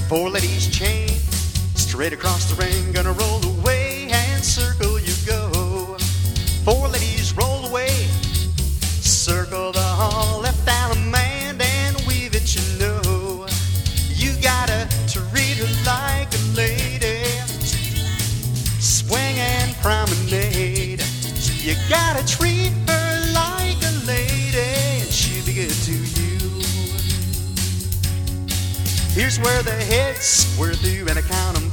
Four ladies chain, straight across the ring, gonna roll away and circle you go. Four ladies roll away, circle the hall, left out a man and weave it, you know. You gotta treat her like a lady, swing and promenade. You gotta treat her like a lady, and she'll be good to you. Here's where the hits, we're through and I count 'em